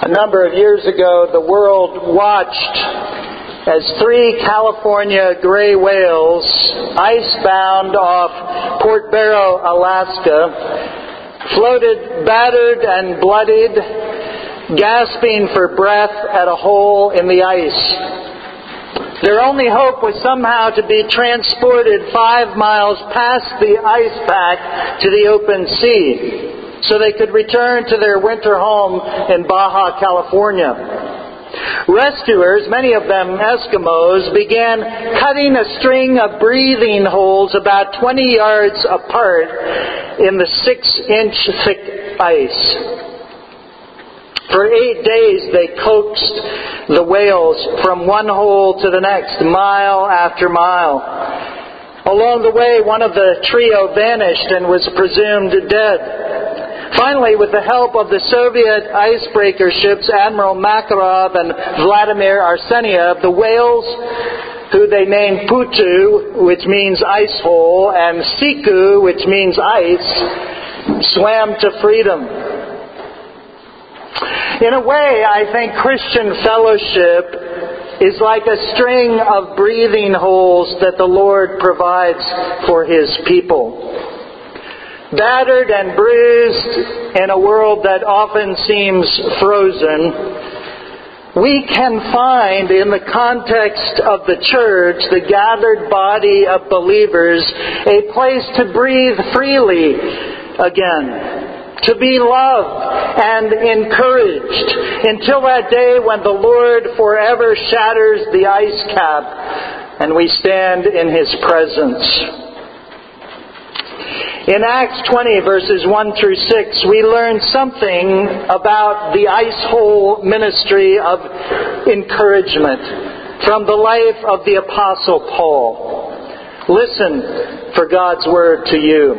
A number of years ago, the world watched as 3 California gray whales, icebound off Port Barrow, Alaska, floated battered and bloodied, gasping for breath at a hole in the ice. Their only hope was somehow to be transported 5 miles past the ice pack to the open sea, so they could return to their winter home in Baja California. Rescuers, many of them Eskimos, began cutting a string of breathing holes about 20 yards apart in the 6-inch thick ice. For 8 days they coaxed the whales from one hole to the next, mile after mile. Along the way, one of the trio vanished and was presumed dead. Finally, with the help of the Soviet icebreaker ships Admiral Makarov and Vladimir Arseniev, the whales, who they named Putu, which means ice hole, and Siku, which means ice, swam to freedom. In a way, I think Christian fellowship is like a string of breathing holes that the Lord provides for His people. Battered and bruised in a world that often seems frozen, we can find in the context of the church, the gathered body of believers, a place to breathe freely again, to be loved and encouraged until that day when the Lord forever shatters the ice cap and we stand in His presence. In Acts 20, verses 1 through 6, we learn something about the ice hole ministry of encouragement from the life of the Apostle Paul. Listen for God's word to you.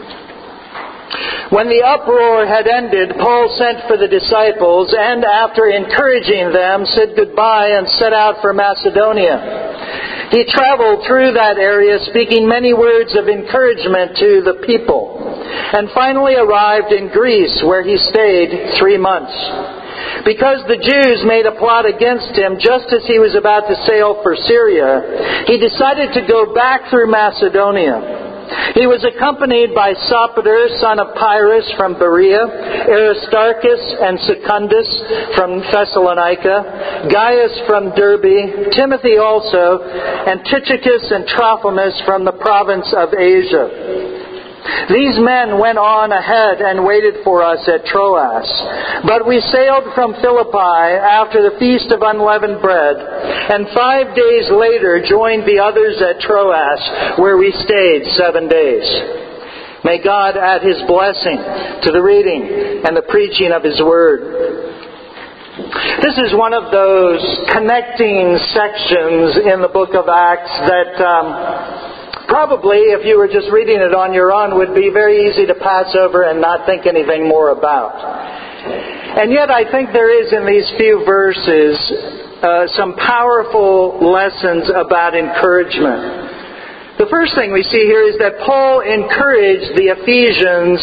When the uproar had ended, Paul sent for the disciples and, after encouraging them, said goodbye and set out for Macedonia. He traveled through that area speaking many words of encouragement to the people, and finally arrived in Greece, where he stayed 3 months. Because the Jews made a plot against him just as he was about to sail for Syria, he decided to go back through Macedonia. He was accompanied by Sopater, son of Pyrrhus from Berea, Aristarchus and Secundus from Thessalonica, Gaius from Derbe, Timothy also, and Tychicus and Trophimus from the province of Asia. These men went on ahead and waited for us at Troas. But we sailed from Philippi after the Feast of Unleavened Bread, and 5 days later joined the others at Troas, where we stayed 7 days. May God add His blessing to the reading and the preaching of His Word. This is one of those connecting sections in the book of Acts that probably, if you were just reading it on your own, would be very easy to pass over and not think anything more about. And yet I think there is in these few verses some powerful lessons about encouragement. The first thing we see here is that Paul encouraged the Ephesians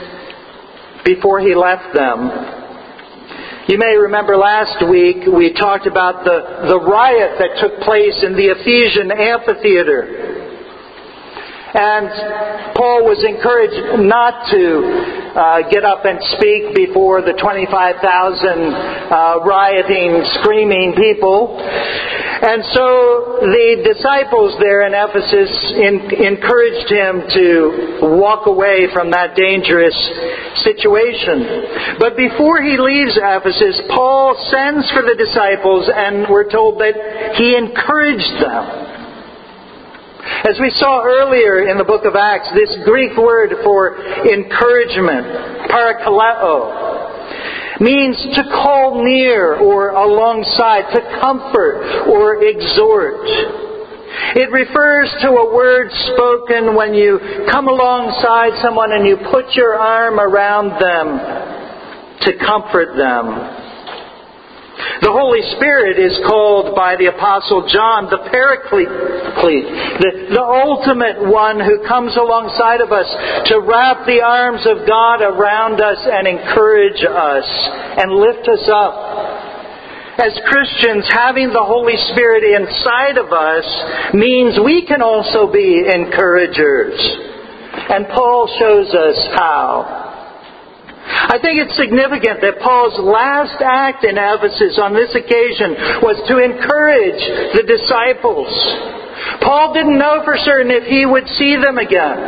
before he left them. You may remember last week we talked about the riot that took place in the Ephesian amphitheater. And Paul was encouraged not to get up and speak before the 25,000 rioting, screaming people. And so the disciples there in Ephesus encouraged him to walk away from that dangerous situation. But before he leaves Ephesus, Paul sends for the disciples, and we're told that he encouraged them. As we saw earlier in the book of Acts, this Greek word for encouragement, parakaleo, means to call near or alongside, to comfort or exhort. It refers to a word spoken when you come alongside someone and you put your arm around them to comfort them. The Holy Spirit is called by the Apostle John the Paraclete, the ultimate one who comes alongside of us to wrap the arms of God around us and encourage us and lift us up As Christians, having the Holy Spirit inside of us means we can also be encouragers. And Paul shows us how. I think it's significant that Paul's last act in Ephesus on this occasion was to encourage the disciples. Paul didn't know for certain if he would see them again.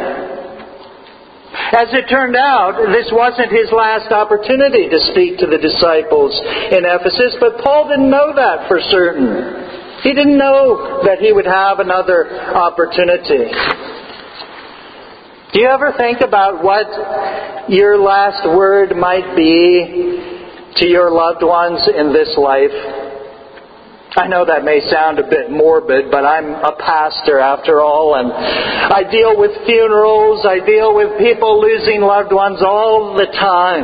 As it turned out, this wasn't his last opportunity to speak to the disciples in Ephesus, but Paul didn't know that for certain. He didn't know that he would have another opportunity. Do you ever think about what your last word might be to your loved ones in this life? I know that may sound a bit morbid, but I'm a pastor after all, and I deal with funerals, I deal with people losing loved ones all the time.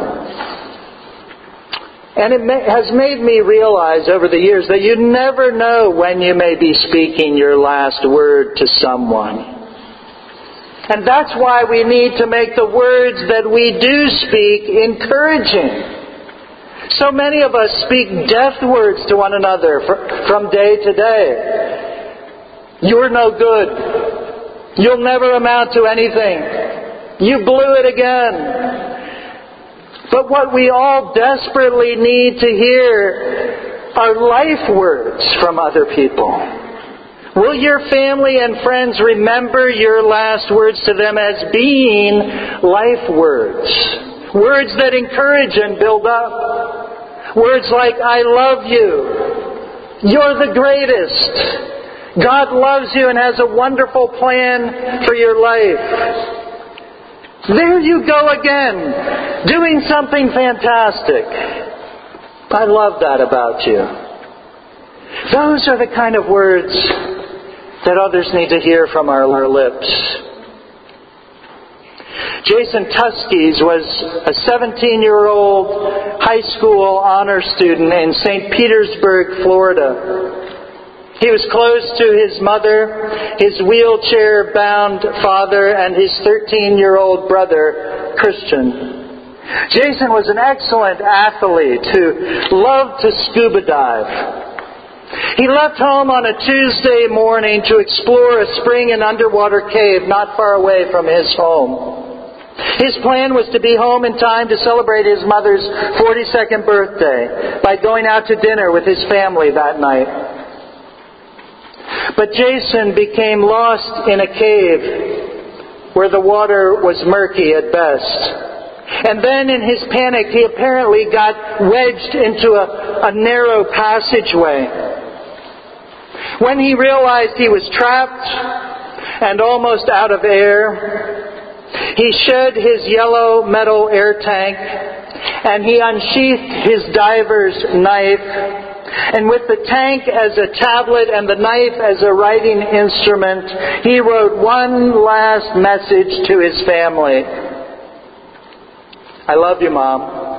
And it has made me realize over the years that you never know when you may be speaking your last word to someone. And that's why we need to make the words that we do speak encouraging. So many of us speak death words to one another from day to day. You're no good. You'll never amount to anything. You blew it again. But what we all desperately need to hear are life words from other people. Will your family and friends remember your last words to them as being life words? Words that encourage and build up. Words like, I love you. You're the greatest. God loves you and has a wonderful plan for your life. There you go again, doing something fantastic. I love that about you. Those are the kind of words that others need to hear from our lips. Jason Tuskys was a 17-year-old high school honor student in St. Petersburg, Florida. He was close to his mother, his wheelchair-bound father, and his 13-year-old brother, Christian. Jason was an excellent athlete who loved to scuba dive. He left home on a Tuesday morning to explore a spring and underwater cave not far away from his home. His plan was to be home in time to celebrate his mother's 42nd birthday by going out to dinner with his family that night. But Jason became lost in a cave where the water was murky at best. And then in his panic, he apparently got wedged into a narrow passageway. When he realized he was trapped and almost out of air, he shed his yellow metal air tank and he unsheathed his diver's knife. And with the tank as a tablet and the knife as a writing instrument, he wrote one last message to his family. I love you, Mom,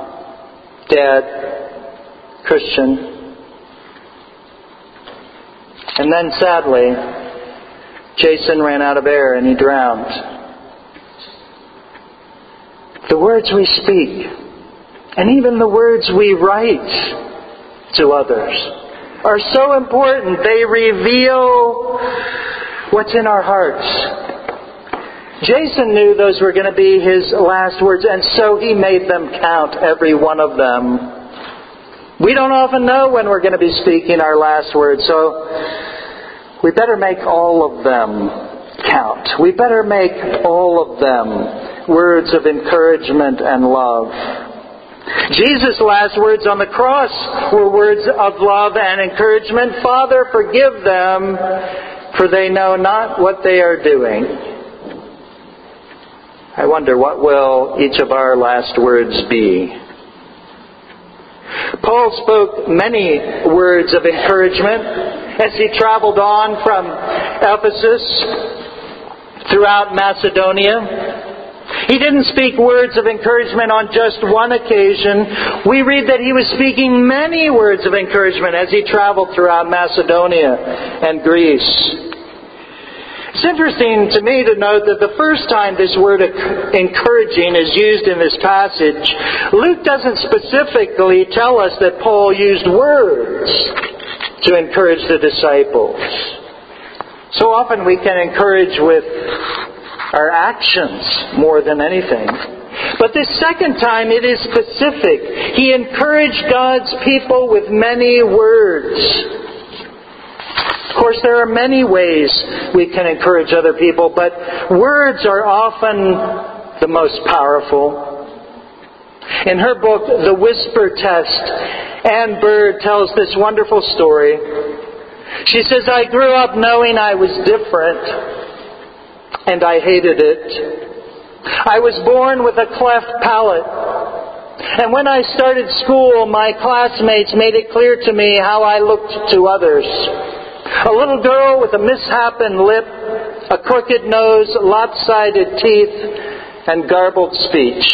Dad, Christian. And then, sadly, Jason ran out of air and he drowned. The words we speak, and even the words we write to others, are so important. They reveal what's in our hearts. Jason knew those were going to be his last words, and so he made them count, every one of them. We don't often know when we're going to be speaking our last words, so we better make all of them count. We better make all of them words of encouragement and love. Jesus' last words on the cross were words of love and encouragement. Father, forgive them, for they know not what they are doing. I wonder, what will each of our last words be? Paul spoke many words of encouragement as he traveled on from Ephesus throughout Macedonia. He didn't speak words of encouragement on just one occasion. We read that he was speaking many words of encouragement as he traveled throughout Macedonia and Greece. It's interesting to me to note that the first time this word encouraging is used in this passage, Luke doesn't specifically tell us that Paul used words to encourage the disciples. So often we can encourage with our actions more than anything. But this second time it is specific. He encouraged God's people with many words. Of course, there are many ways we can encourage other people, but words are often the most powerful. In her book, The Whisper Test, Ann Bird tells this wonderful story. She says, I grew up knowing I was different, and I hated it. I was born with a cleft palate. And when I started school, my classmates made it clear to me how I looked to others. A little girl with a misshapen lip, a crooked nose, lopsided teeth, and garbled speech.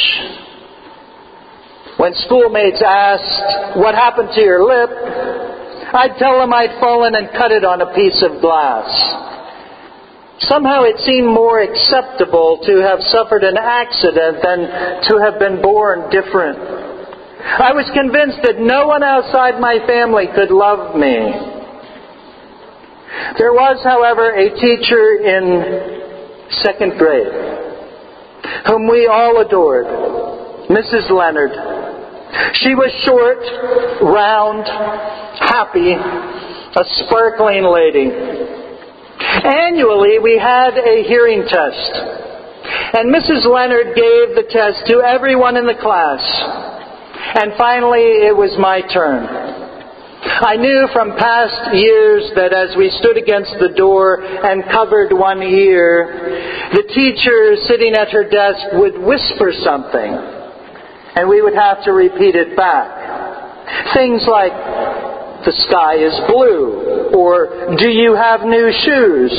When schoolmates asked, what happened to your lip? I'd tell them I'd fallen and cut it on a piece of glass. Somehow it seemed more acceptable to have suffered an accident than to have been born different. I was convinced that no one outside my family could love me. There was, however, a teacher in second grade whom we all adored, Mrs. Leonard. She was short, round, happy, a sparkling lady. Annually, we had a hearing test, and Mrs. Leonard gave the test to everyone in the class. And finally, it was my turn. I knew from past years that as we stood against the door and covered one ear, the teacher sitting at her desk would whisper something, and we would have to repeat it back. Things like, the sky is blue, or do you have new shoes?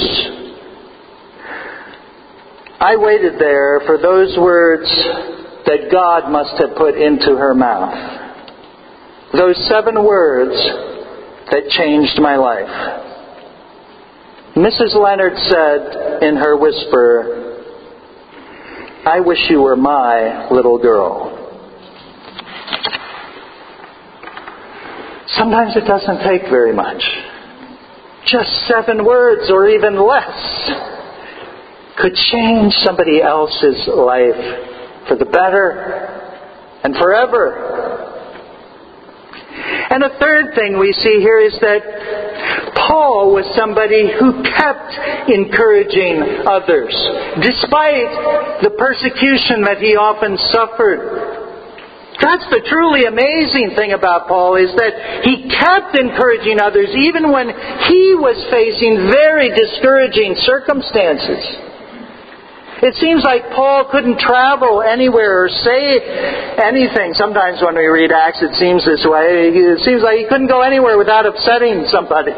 I waited there for those words that God must have put into her mouth. Those 7 words that changed my life. Mrs. Leonard said in her whisper, I wish you were my little girl. Sometimes it doesn't take very much. Just 7 words or even less could change somebody else's life for the better and forever. And a third thing we see here is that Paul was somebody who kept encouraging others, despite the persecution that he often suffered. That's the truly amazing thing about Paul, is that he kept encouraging others even when he was facing very discouraging circumstances. It seems like Paul couldn't travel anywhere or say anything. Sometimes when we read Acts, it seems this way. It seems like he couldn't go anywhere without upsetting somebody.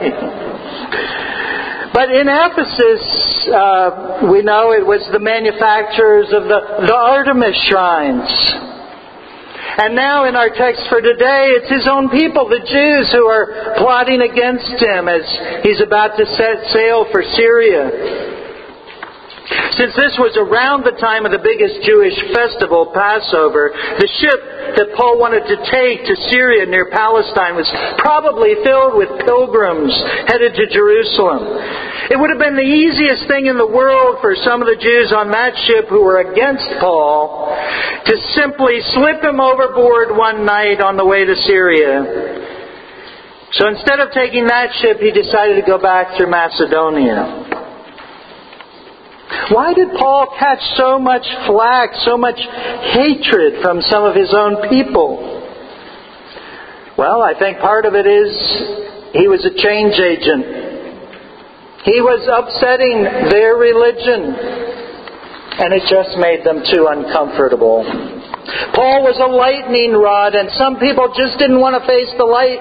But in Ephesus, we know it was the manufacturers of the Artemis shrines. And now in our text for today, it's his own people, the Jews, who are plotting against him as he's about to set sail for Syria. Since this was around the time of the biggest Jewish festival, Passover, the ship that Paul wanted to take to Syria near Palestine was probably filled with pilgrims headed to Jerusalem. It would have been the easiest thing in the world for some of the Jews on that ship who were against Paul to simply slip him overboard one night on the way to Syria. So instead of taking that ship, he decided to go back through Macedonia. Why did Paul catch so much flack, so much hatred from some of his own people? Well, I think part of it is he was a change agent. He was upsetting their religion, and it just made them too uncomfortable. Paul was a lightning rod, and some people just didn't want to face the light.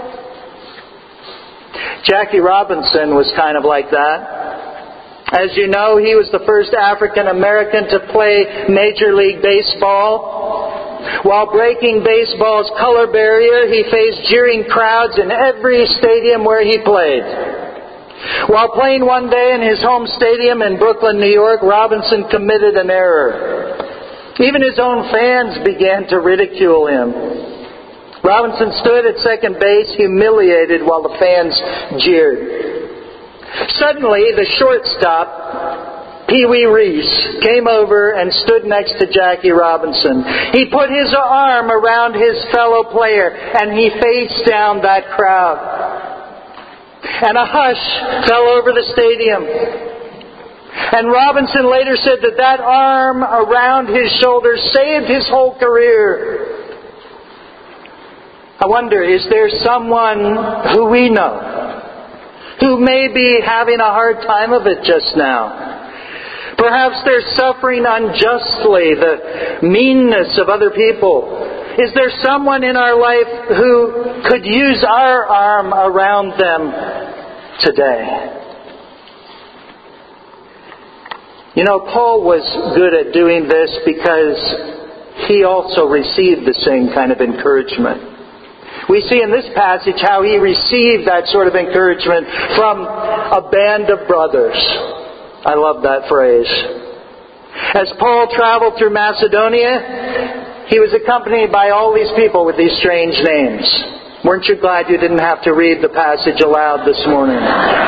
Jackie Robinson was kind of like that. As you know, he was the first African American to play Major League Baseball. While breaking baseball's color barrier, he faced jeering crowds in every stadium where he played. While playing one day in his home stadium in Brooklyn, New York, Robinson committed an error. Even his own fans began to ridicule him. Robinson stood at second base, humiliated, while the fans jeered. Suddenly, the shortstop, Pee Wee Reese, came over and stood next to Jackie Robinson. He put his arm around his fellow player, and he faced down that crowd. And a hush fell over the stadium. And Robinson later said that arm around his shoulder saved his whole career. I wonder, is there someone who we know who may be having a hard time of it just now? Perhaps they're suffering unjustly the meanness of other people. Is there someone in our life who could use our arm around them today? You know, Paul was good at doing this because he also received the same kind of encouragement. We see in this passage how he received that sort of encouragement from a band of brothers. I love that phrase. As Paul traveled through Macedonia, he was accompanied by all these people with these strange names. Weren't you glad you didn't have to read the passage aloud this morning?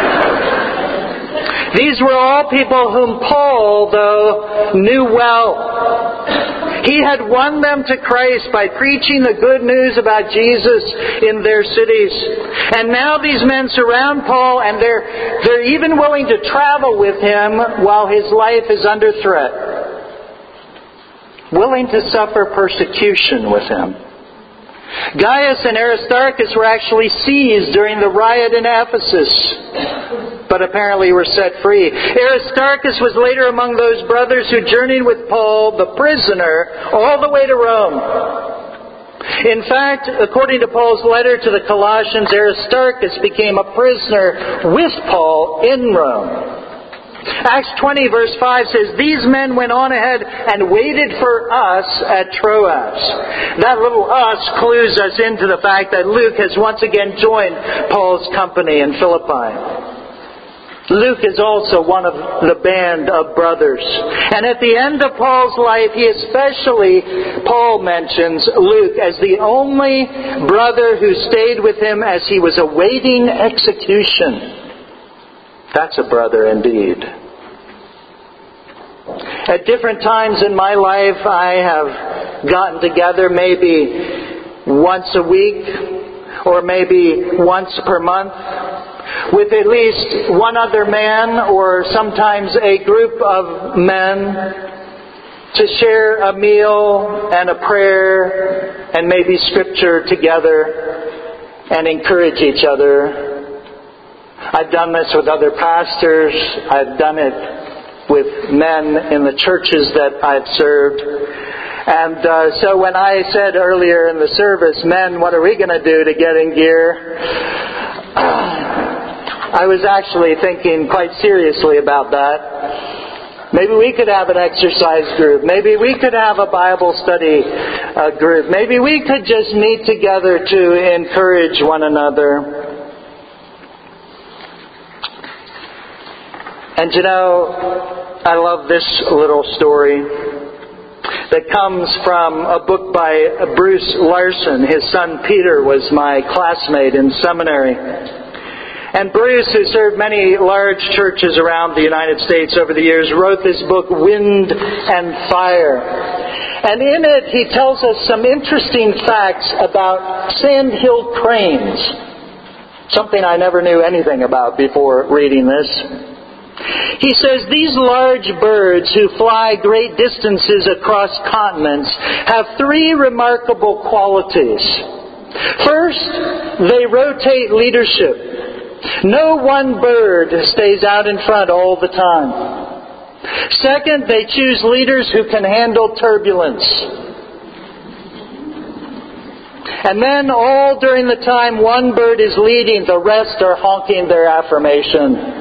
These were all people whom Paul, though, knew well. He had won them to Christ by preaching the good news about Jesus in their cities. And now these men surround Paul, and they're even willing to travel with him while his life is under threat. Willing to suffer persecution with him. Gaius and Aristarchus were actually seized during the riot in Ephesus, but apparently were set free. Aristarchus was later among those brothers who journeyed with Paul, the prisoner, all the way to Rome. In fact, according to Paul's letter to the Colossians, Aristarchus became a prisoner with Paul in Rome. Acts 20 verse 5 says, "These men went on ahead and waited for us at Troas." That little "us" clues us into the fact that Luke has once again joined Paul's company in Philippi. Luke is also one of the band of brothers. And at the end of Paul's life, Paul mentions Luke as the only brother who stayed with him as he was awaiting execution. That's a brother indeed. At different times in my life, I have gotten together maybe once a week or maybe once per month with at least one other man or sometimes a group of men to share a meal and a prayer and maybe scripture together and encourage each other. I've done this with other pastors. I've done it with men in the churches that I've served. And so when I said earlier in the service, "Men, what are we going to do to get in gear?" I was actually thinking quite seriously about that. Maybe we could have an exercise group. Maybe we could have a Bible study group. Maybe we could just meet together to encourage one another. And you know, I love this little story that comes from a book by Bruce Larson. His son Peter was my classmate in seminary. And Bruce, who served many large churches around the United States over the years, wrote this book, Wind and Fire. And in it, he tells us some interesting facts about sandhill cranes. Something I never knew anything about before reading this. He says these large birds who fly great distances across continents have three remarkable qualities. First, they rotate leadership. No one bird stays out in front all the time. Second, they choose leaders who can handle turbulence. And then all during the time one bird is leading, the rest are honking their affirmation.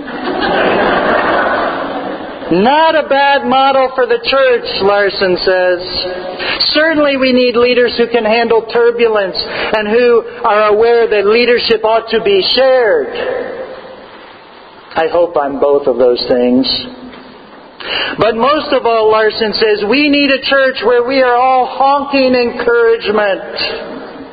Not a bad model for the church, Larson says. Certainly we need leaders who can handle turbulence and who are aware that leadership ought to be shared. I hope I'm both of those things. But most of all, Larson says, we need a church where we are all honking encouragement.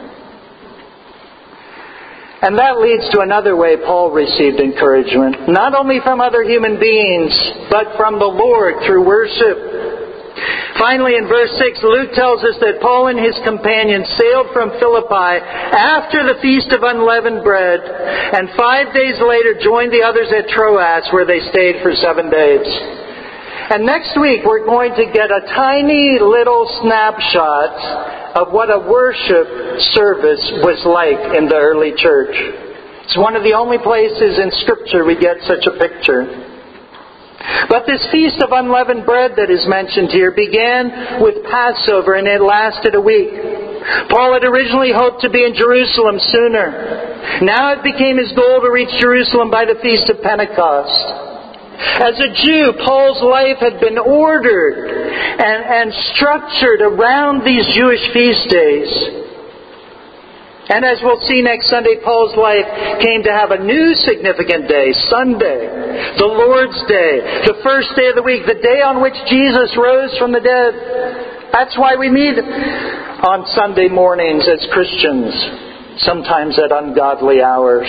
And that leads to another way Paul received encouragement, not only from other human beings, but from the Lord through worship. Finally, in verse 6, Luke tells us that Paul and his companions sailed from Philippi after the Feast of Unleavened Bread, and 5 days later joined the others at Troas, where they stayed for 7 days. And next week we're going to get a tiny little snapshot of what a worship service was like in the early church. It's one of the only places in Scripture we get such a picture. But this Feast of Unleavened Bread that is mentioned here began with Passover, and it lasted a week. Paul had originally hoped to be in Jerusalem sooner. Now it became his goal to reach Jerusalem by the Feast of Pentecost. As a Jew, Paul's life had been ordered and structured around these Jewish feast days. And as we'll see next Sunday, Paul's life came to have a new significant day, Sunday, the Lord's Day, the first day of the week, the day on which Jesus rose from the dead. That's why we meet on Sunday mornings as Christians, sometimes at ungodly hours.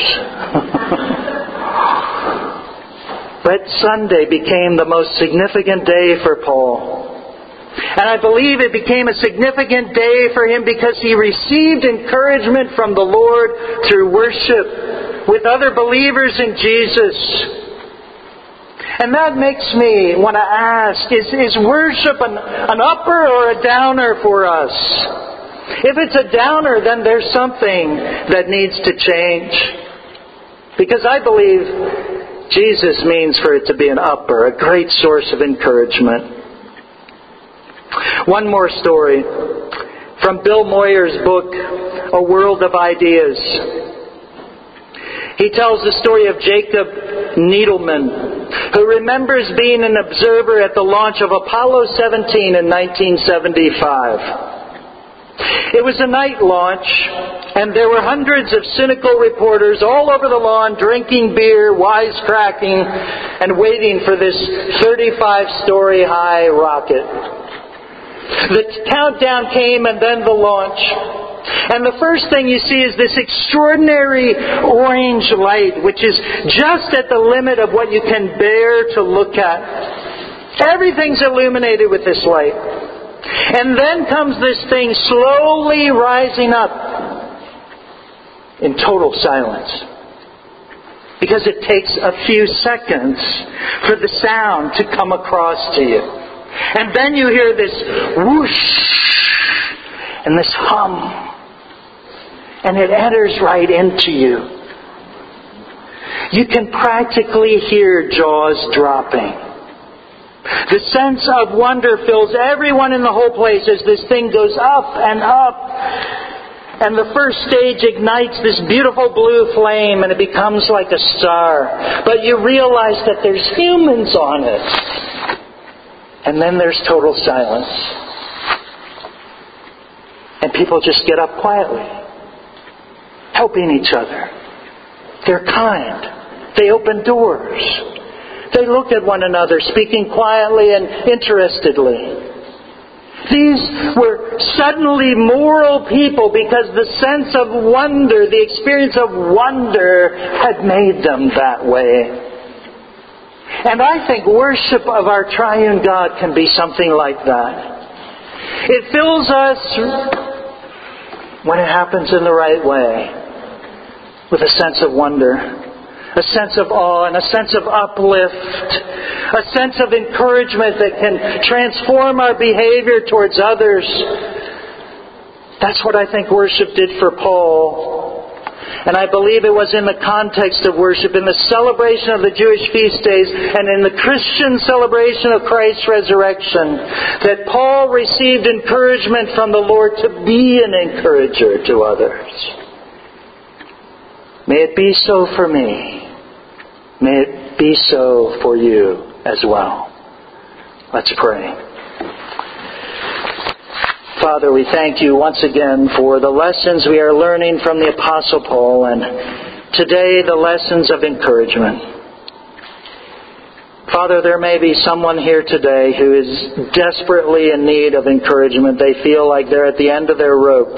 But Sunday became the most significant day for Paul. And I believe it became a significant day for him because he received encouragement from the Lord through worship with other believers in Jesus. And that makes me want to ask, is worship an upper or a downer for us? If it's a downer, then there's something that needs to change. Because I believe Jesus means for it to be an upper, a great source of encouragement. One more story from Bill Moyer's book, A World of Ideas. He tells the story of Jacob Needleman, who remembers being an observer at the launch of Apollo 17 in 1975. It was a night launch, and there were hundreds of cynical reporters all over the lawn drinking beer, wisecracking, and waiting for this 35-story high rocket. The countdown came and then the launch. And the first thing you see is this extraordinary orange light, which is just at the limit of what you can bear to look at. Everything's illuminated with this light. And then comes this thing slowly rising up in total silence. Because it takes a few seconds for the sound to come across to you. And then you hear this whoosh and this hum. And it enters right into you. You can practically hear jaws dropping. The sense of wonder fills everyone in the whole place as this thing goes up and up. And the first stage ignites this beautiful blue flame and it becomes like a star. But you realize that there's humans on it. And then there's total silence. And people just get up quietly, helping each other. They're kind. They open doors. They look at one another, speaking quietly and interestedly. These were suddenly moral people because the sense of wonder, the experience of wonder had made them that way. And I think worship of our triune God can be something like that. It fills us, when it happens in the right way, with a sense of wonder. A sense of awe and a sense of uplift. A sense of encouragement that can transform our behavior towards others. That's what I think worship did for Paul. And I believe it was in the context of worship, in the celebration of the Jewish feast days, and in the Christian celebration of Christ's resurrection, that Paul received encouragement from the Lord to be an encourager to others. May it be so for me. May it be so for you as well. Let's pray. Father, we thank you once again for the lessons we are learning from the Apostle Paul, and today the lessons of encouragement. Father, there may be someone here today who is desperately in need of encouragement. They feel like they're at the end of their rope.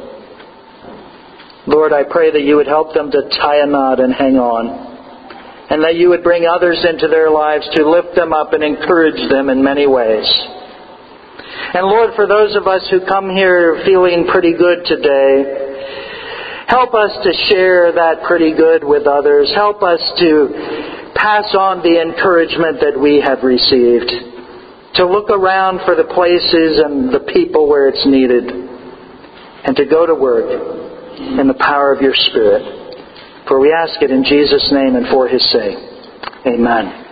Lord, I pray that you would help them to tie a knot and hang on. And that you would bring others into their lives to lift them up and encourage them in many ways. And Lord, for those of us who come here feeling pretty good today, help us to share that pretty good with others. Help us to pass on the encouragement that we have received. To look around for the places and the people where it's needed. And to go to work in the power of your Spirit. For we ask it in Jesus' name and for His sake. Amen.